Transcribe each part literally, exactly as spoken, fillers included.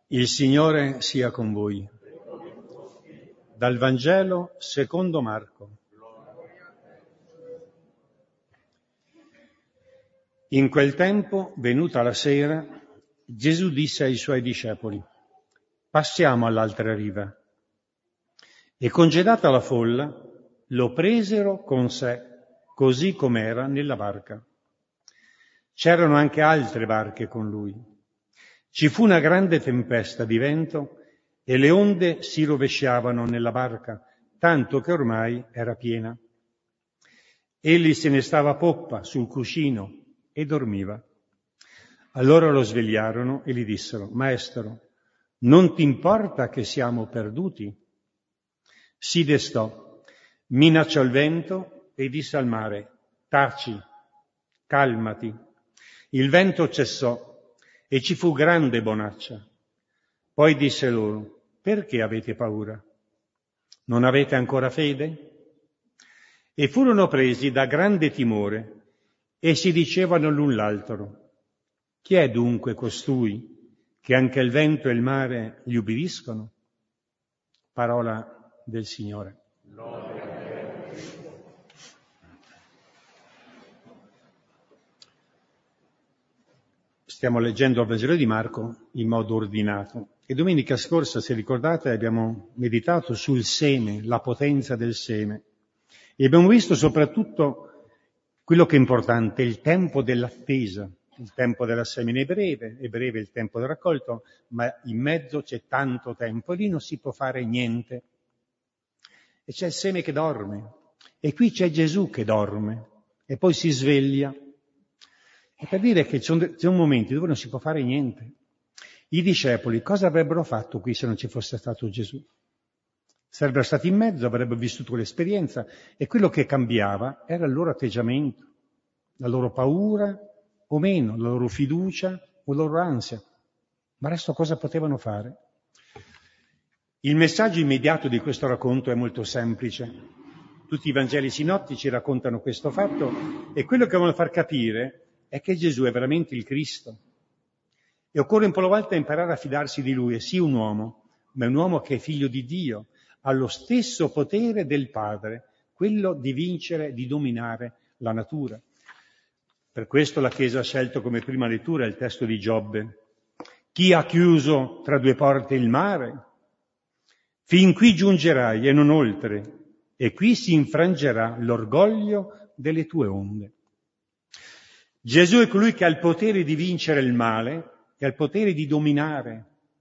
Il Signore sia con voi. Dal Vangelo secondo Marco. In quel tempo, venuta la sera, Gesù disse ai suoi discepoli: passiamo all'altra riva. E congedata la folla, lo presero con sé, così com'era nella barca. C'erano anche altre barche con lui. Ci fu una grande tempesta di vento e le onde si rovesciavano nella barca, tanto che ormai era piena. Egli se ne stava a poppa sul cuscino e dormiva. Allora lo svegliarono e gli dissero: Maestro, non ti importa che siamo perduti? Si destò, minacciò il vento e disse al mare: taci, calmati. Il vento cessò e ci fu grande bonaccia. Poi disse loro: perché avete paura? Non avete ancora fede? E furono presi da grande timore e si dicevano l'un l'altro: chi è dunque costui che anche il vento e il mare gli ubbidiscono? Parola del Signore. Stiamo leggendo il Vangelo di Marco in modo ordinato e domenica scorsa, se ricordate, abbiamo meditato sul seme, la potenza del seme, e abbiamo visto soprattutto quello che è importante, il tempo dell'attesa. Il tempo della semine è breve, è breve il tempo del raccolto, ma in mezzo c'è tanto tempo e lì non si può fare niente. E c'è il seme che dorme, e qui c'è Gesù che dorme, e poi si sveglia. È per dire che c'è un momento dove non si può fare niente. I discepoli cosa avrebbero fatto qui se non ci fosse stato Gesù? Sarebbero stati in mezzo, avrebbero vissuto quell'esperienza e quello che cambiava era il loro atteggiamento, la loro paura o meno, la loro fiducia o la loro ansia. Ma adesso cosa potevano fare? Il messaggio immediato di questo racconto è molto semplice. Tutti i Vangeli sinottici raccontano questo fatto e quello che vogliono far capire è che Gesù è veramente il Cristo. E occorre un po' alla volta imparare a fidarsi di Lui. È sì un uomo, ma è un uomo che è figlio di Dio, ha lo stesso potere del Padre, quello di vincere, di dominare la natura. Per questo la Chiesa ha scelto come prima lettura il testo di Giobbe. Chi ha chiuso tra due porte il mare? Fin qui giungerai e non oltre, e qui si infrangerà l'orgoglio delle tue onde. Gesù è colui che ha il potere di vincere il male, che ha il potere di dominare.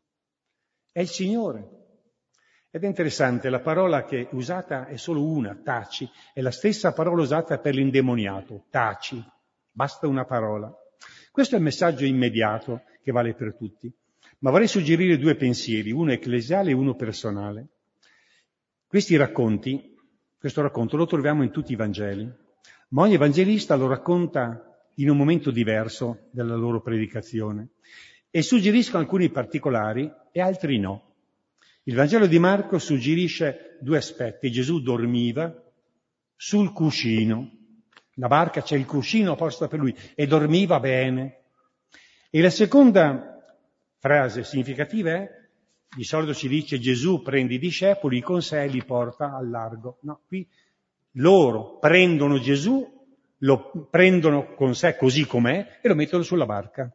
È il Signore. Ed è interessante, la parola che è usata è solo una, taci, è la stessa parola usata per l'indemoniato, taci, basta una parola. Questo è il messaggio immediato che vale per tutti. Ma vorrei suggerire due pensieri, uno ecclesiale e uno personale. Questi racconti, questo racconto lo troviamo in tutti i Vangeli, ma ogni evangelista lo racconta in un momento diverso della loro predicazione e suggeriscono alcuni particolari e altri no. Il Vangelo di Marco suggerisce due aspetti. Gesù dormiva sul cuscino, la barca c'è il cuscino apposta per lui e dormiva bene. E la seconda frase significativa è, di solito si dice Gesù prende i discepoli con sé e li porta al largo. No, qui loro prendono Gesù, lo prendono con sé così com'è e lo mettono sulla barca.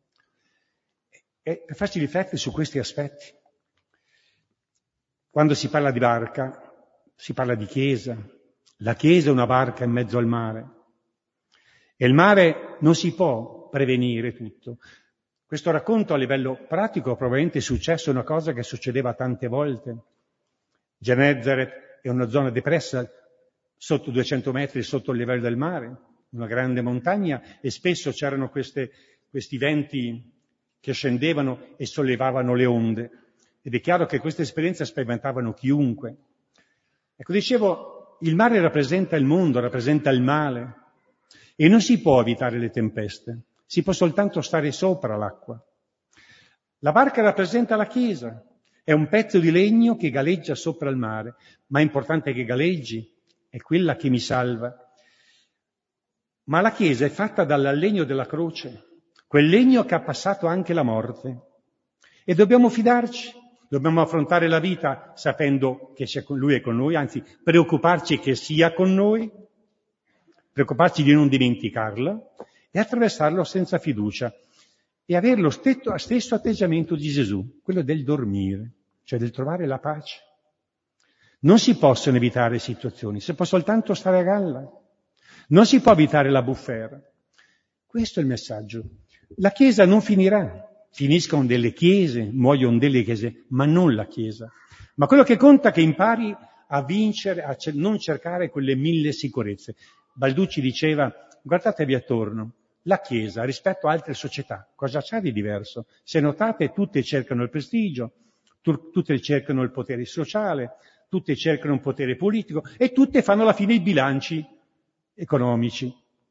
E per farci riflettere su questi aspetti. Quando si parla di barca, si parla di chiesa. La chiesa è una barca in mezzo al mare. E il mare non si può prevenire tutto. Questo racconto a livello pratico probabilmente è successo una cosa che succedeva tante volte. Gennesaret è una zona depressa, sotto duecento metri sotto il livello del mare, una grande montagna, e spesso c'erano queste, questi venti che scendevano e sollevavano le onde. Ed è chiaro che queste esperienze spaventavano chiunque. Ecco, dicevo, il mare rappresenta il mondo, rappresenta il male, e non si può evitare le tempeste, si può soltanto stare sopra l'acqua. La barca rappresenta la Chiesa, è un pezzo di legno che galleggia sopra il mare, ma è importante che galleggi, è quella che mi salva. Ma la Chiesa è fatta dal legno della croce, quel legno che ha passato anche la morte. E dobbiamo fidarci, dobbiamo affrontare la vita sapendo che c'è con Lui è con noi, anzi preoccuparci che sia con noi, preoccuparci di non dimenticarla e attraversarlo senza fiducia e avere lo stesso, stesso atteggiamento di Gesù, quello del dormire, cioè del trovare la pace. Non si possono evitare situazioni, si può soltanto stare a galla. Non si può evitare la bufera. Questo è il messaggio. La Chiesa non finirà. Finiscono delle chiese, muoiono delle chiese, ma non la Chiesa. Ma quello che conta è che impari a vincere, a non cercare quelle mille sicurezze. Balducci diceva, guardatevi attorno, la Chiesa rispetto a altre società, cosa c'ha di diverso? Se notate, tutte cercano il prestigio, tu, tutte cercano il potere sociale, tutte cercano un potere politico e tutte fanno alla fine i bilanci economici.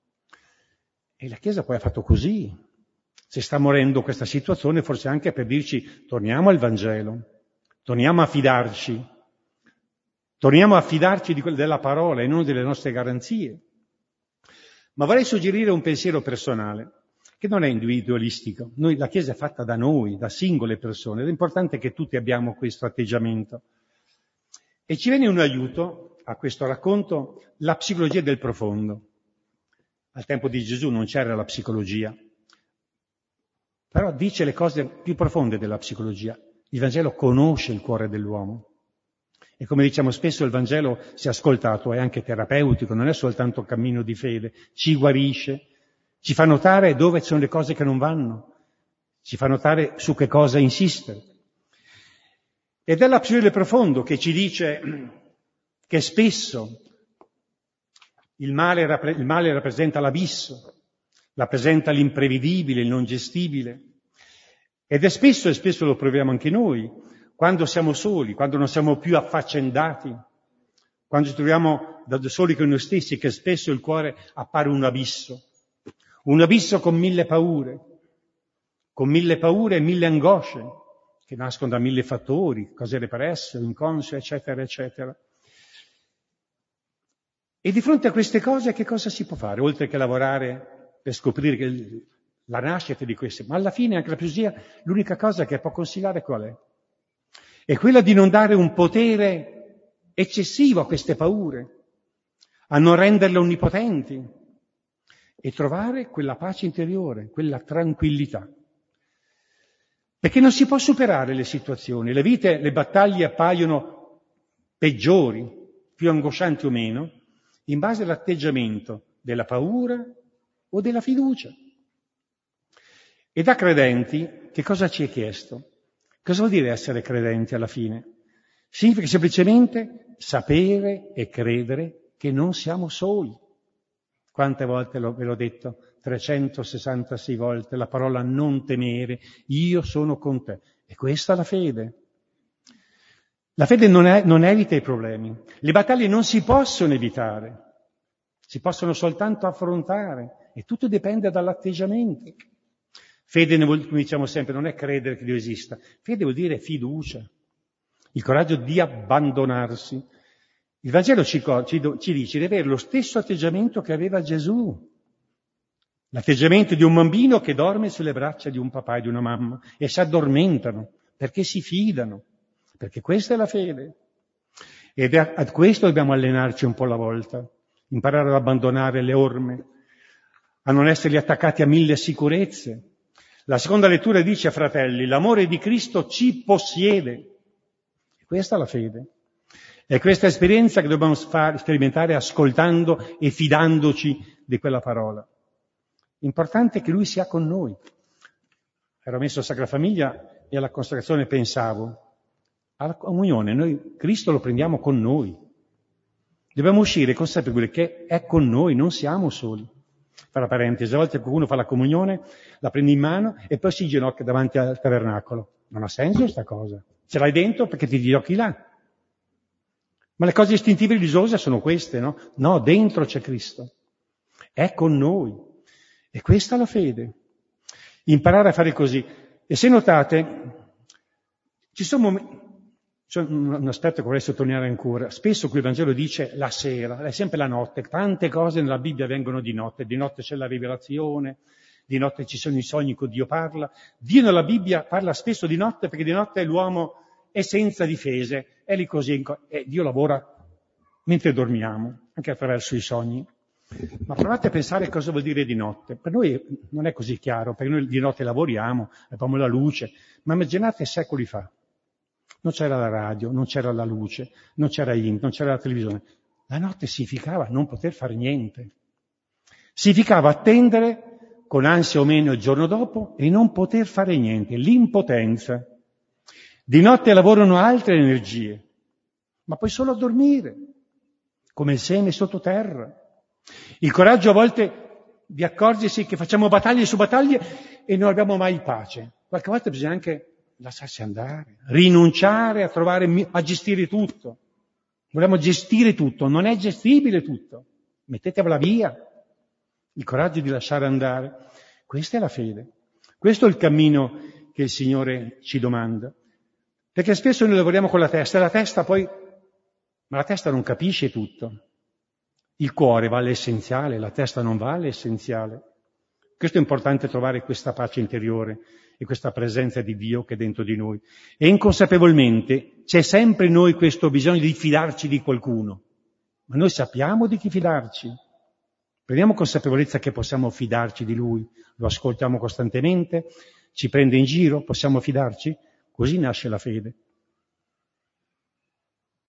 E la Chiesa poi ha fatto così. Se sta morendo questa situazione, forse anche per dirci torniamo al Vangelo, torniamo a fidarci, torniamo a fidarci di quella della parola e non delle nostre garanzie. Ma vorrei suggerire un pensiero personale, che non è individualistico. Noi, la Chiesa è fatta da noi, da singole persone, ed è importante che tutti abbiamo questo atteggiamento. E ci viene un aiuto a questo racconto la psicologia del profondo. Al tempo di Gesù non c'era la psicologia, però dice le cose più profonde della psicologia. Il Vangelo conosce il cuore dell'uomo. E come diciamo spesso, il Vangelo, se ascoltato, è anche terapeutico, non è soltanto un cammino di fede, ci guarisce, ci fa notare dove ci sono le cose che non vanno, ci fa notare su che cosa insistere. Ed è la psicologia del profondo che ci dice che spesso il male, il male rappresenta l'abisso, rappresenta l'imprevedibile, il non gestibile. Ed è spesso, e spesso lo proviamo anche noi, quando siamo soli, quando non siamo più affaccendati, quando ci troviamo da soli con noi stessi, che spesso il cuore appare un abisso, un abisso con mille paure, con mille paure e mille angosce, che nascono da mille fattori, cose represse, inconsce, eccetera, eccetera. E di fronte a queste cose che cosa si può fare, oltre che lavorare per scoprire che la nascita di queste? Ma alla fine anche la psicologia, l'unica cosa che può consigliare qual è? È quella di non dare un potere eccessivo a queste paure, a non renderle onnipotenti e trovare quella pace interiore, quella tranquillità. Perché non si può superare le situazioni, le vite, le battaglie appaiono peggiori, più angoscianti o meno, in base all'atteggiamento della paura o della fiducia. E da credenti, che cosa ci è chiesto? Cosa vuol dire essere credenti alla fine? Significa semplicemente sapere e credere che non siamo soli. Quante volte ve l'ho detto? trecentosessantasei volte la parola non temere, io sono con te. E questa è la fede. La fede non, è, non evita i problemi. Le battaglie non si possono evitare, si possono soltanto affrontare e tutto dipende dall'atteggiamento. Fede, come diciamo sempre, non è credere che Dio esista. Fede vuol dire fiducia, il coraggio di abbandonarsi. Il Vangelo ci, ci, ci dice di avere lo stesso atteggiamento che aveva Gesù. L'atteggiamento di un bambino che dorme sulle braccia di un papà e di una mamma e si addormentano perché si fidano, perché questa è la fede. Ed è a questo dobbiamo allenarci un po' alla volta, imparare ad abbandonare le orme, a non esserli attaccati a mille sicurezze. La seconda lettura dice, fratelli, l'amore di Cristo ci possiede. Questa è la fede. È questa esperienza che dobbiamo far, sperimentare ascoltando e fidandoci di quella parola. Importante che Lui sia con noi. Ero messo a Sacra Famiglia e alla consacrazione pensavo, alla comunione, noi Cristo lo prendiamo con noi. Dobbiamo uscire consapevoli che è con noi, non siamo soli. Fra la parentesi, a volte qualcuno fa la comunione, la prende in mano e poi si ginocchia davanti al tabernacolo. Non ha senso questa cosa. Ce l'hai dentro perché ti ginocchi là. Ma le cose istintive e religiose sono queste, no? No, dentro c'è Cristo. È con noi. E questa è la fede. Imparare a fare così. E se notate, ci sono momenti, c'è un aspetto che vorrei sottolineare ancora. Spesso qui il Vangelo dice la sera, è sempre la notte. Tante cose nella Bibbia vengono di notte. Di notte c'è la rivelazione, di notte ci sono i sogni che Dio parla. Dio nella Bibbia parla spesso di notte perché di notte l'uomo è senza difese, è lì così, e Dio lavora mentre dormiamo, anche attraverso i sogni. Ma provate a pensare cosa vuol dire di notte. Per noi non è così chiaro, perché noi di notte lavoriamo, abbiamo la luce, ma immaginate secoli fa. Non c'era la radio, non c'era la luce, non c'era internet, non c'era la televisione. La notte significava non poter fare niente. Significava attendere con ansia o meno il giorno dopo e non poter fare niente, l'impotenza. Di notte lavorano altre energie, ma poi solo a dormire, come il seme sottoterra. Il coraggio a volte di accorgersi che facciamo battaglie su battaglie e non abbiamo mai pace. Qualche volta bisogna anche lasciarsi andare, rinunciare a trovare, a gestire tutto. Vogliamo gestire tutto, non è gestibile tutto. Mettetevela via. Il coraggio di lasciare andare. Questa è la fede. Questo è il cammino che il Signore ci domanda. Perché spesso noi lavoriamo con la testa, e la testa poi, ma la testa non capisce tutto. Il cuore va all'essenziale, la testa non va all'essenziale. Questo è importante, trovare questa pace interiore e questa presenza di Dio che è dentro di noi. E inconsapevolmente c'è sempre in noi questo bisogno di fidarci di qualcuno. Ma noi sappiamo di chi fidarci. Prendiamo consapevolezza che possiamo fidarci di Lui. Lo ascoltiamo costantemente, ci prende in giro, possiamo fidarci? Così nasce la fede.